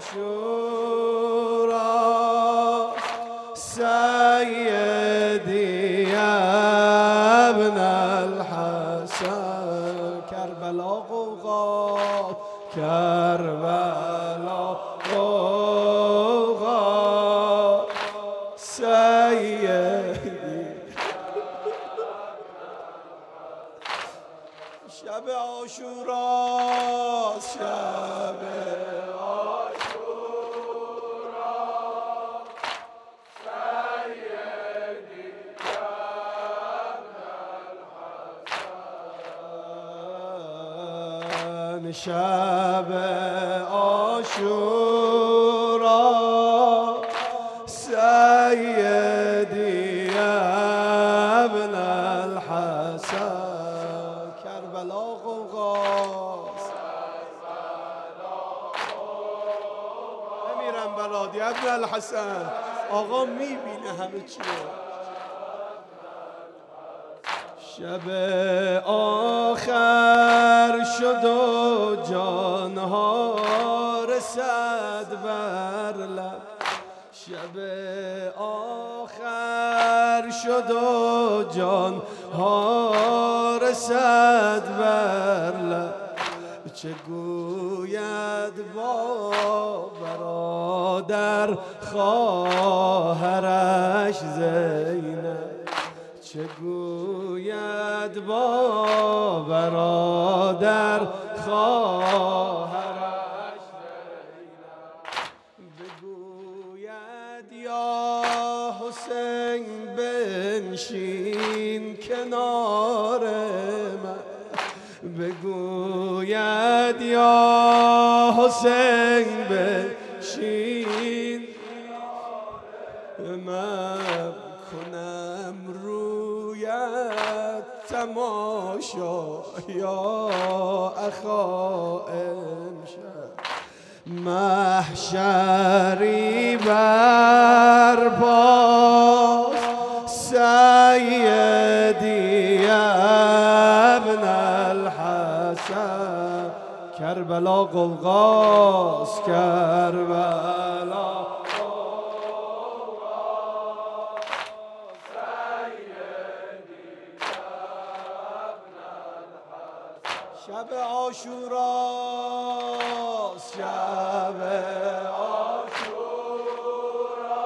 عاشورا سيدي يا ابن الحسن كربلا غوغا كربلا غوغا سيدي شب عاشورا شب عاشورا سيدي يا ابن الحسن شب عاشورا سيدي يا ابن الحسن کربلا غوغاست امیرم بلادی ابن الحسن آقا میبینه همه چی رو شب آخر شد و جانها رسد بر لب شب آخر شد و جانها رسد بر لب چه گوید با برادر خواهرش زینب چه گوید با برادر خواهرش زینب بگوید یا حسین بنشین کنار من بگوید یا حسین بنشین من کنم رویت تماشا یا اخا امشب محشری برپاس سیدی ابن الحسن کربلا غوغاست کربلا شب عاشورا شب عاشورا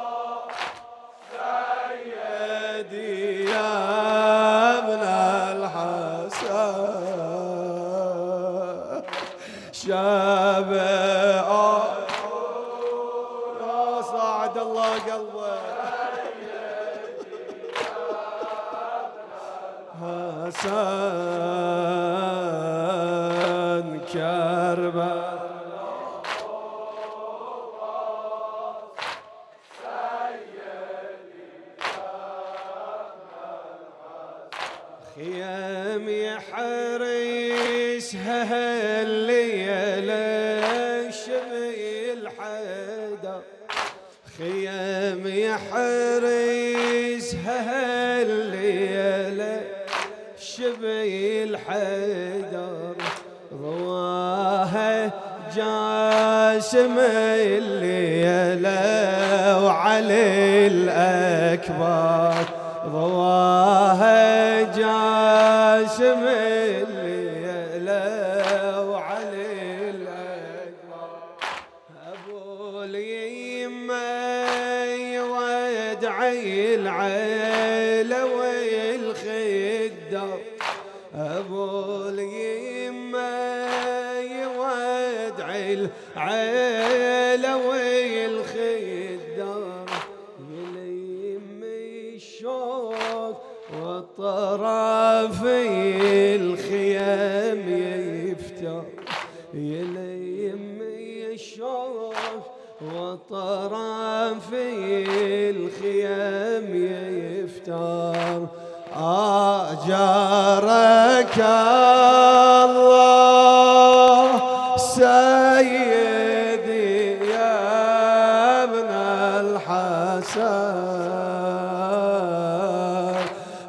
سیدی ابن الحسن شب عاشورا ساعد الله قلبه حسن كربلاء خيام يحرسها الليل شبيل حدا خيام يحرسها الليل شبيل حيدر رواها جاسم الليلة وعلي الأكبر رواها جاسم الليلة وعلي الأكبر أبو اليمة يودعي العيلة والخدر أبو اليمة يودعي العيلة والخدر يلم الشوق والطرف الخيام يفتر يلم الشوق وطرف الخيام يفتر أجارك الله سيدي يا ابن الحسن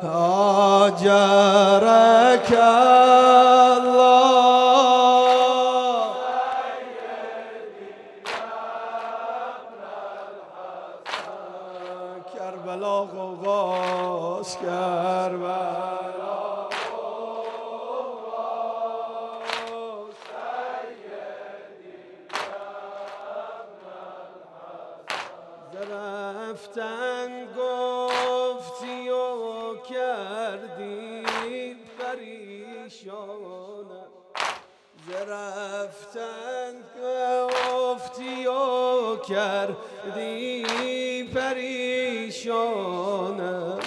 أجارك الله سيدي رفتن گفتی و کردی پریشانم ز رفتن گفتی و کردی پریشانم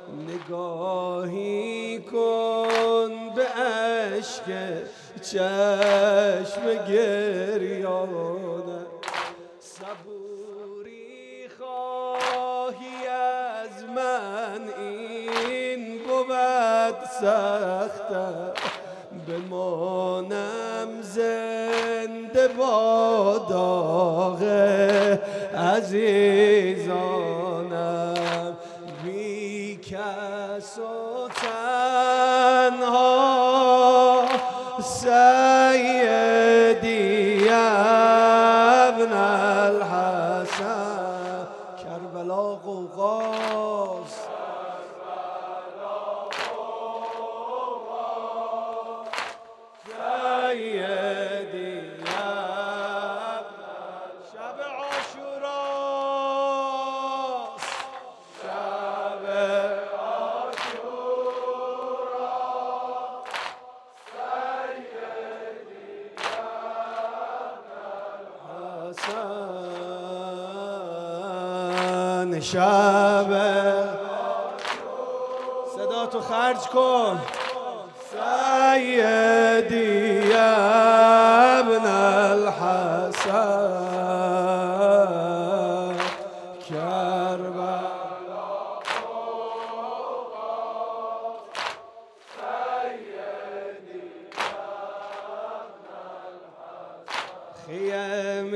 نگاهی کن به اشک چشم گریانم صبوری خواهی از من این بود سختم بمانم زنده با داغ عزیزانم بی کس و تنها سیدی ابن الحسن کربلا قوقاست سیدی شب عاشوراست شب حسن شب صدا تو خرج کن سیدی ابن الحسن کربلا خيم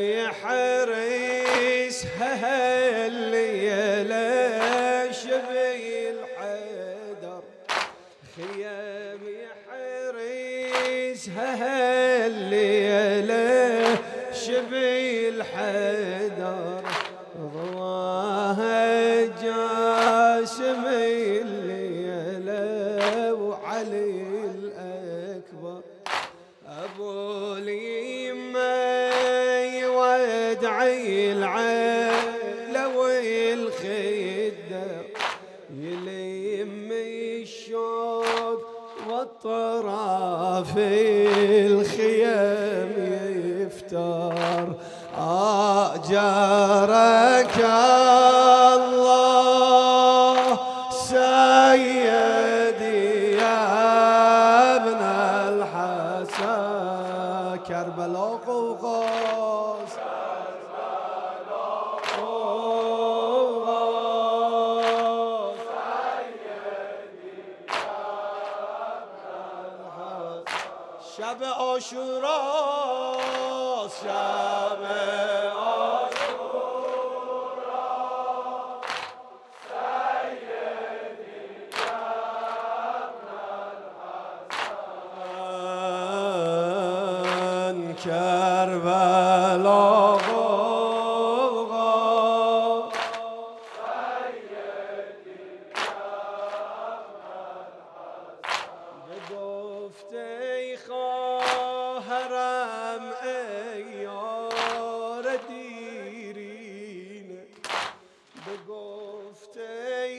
يحرس هالليلة شبي الحيدر خيم يحرس هالليلة شبي الحيدر ضواها جاسمي الليلة وعلي الأكبر أبو يودعي العيلة والخدة يلم الشوق والطرف الخيام يفتر أجرك الله سيدي يا ابن الحسن كربلا قوقاس شب عاشورا شب عاشورا سیدی ابن الحسن کربلا خواهرم ای یار دیرینه بگفت ای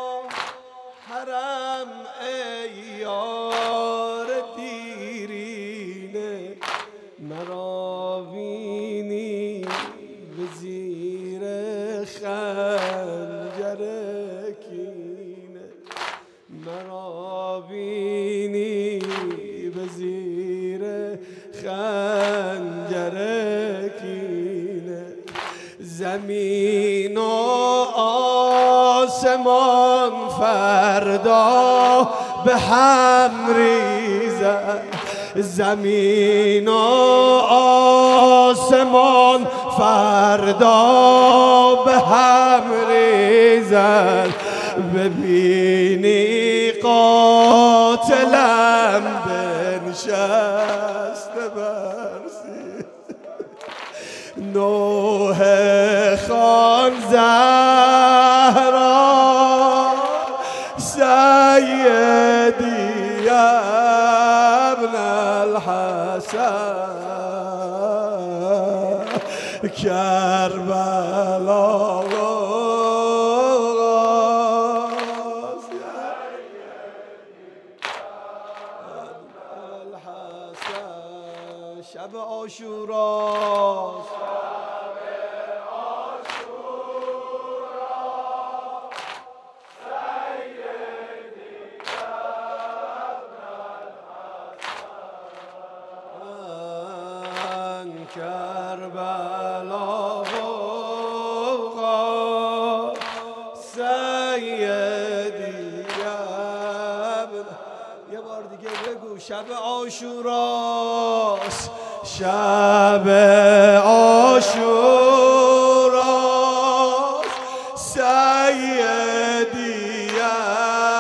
خواهرم ای یار دیرینه مرا بینی به زیر خنجر کینه مرا بینی به زیر خنجر کینه زمین و آسمان فردا به هم ریزد زمین و آسمان فردا به هم ریزد ببینی قاتلم بنشسته برسی نوح خان زهرا سیدی ابن الحسن کربلا شب عاشوراست کربلا آقا سیدی یه بار دیگه بگو شب عاشوراست شب عاشوراست سیدی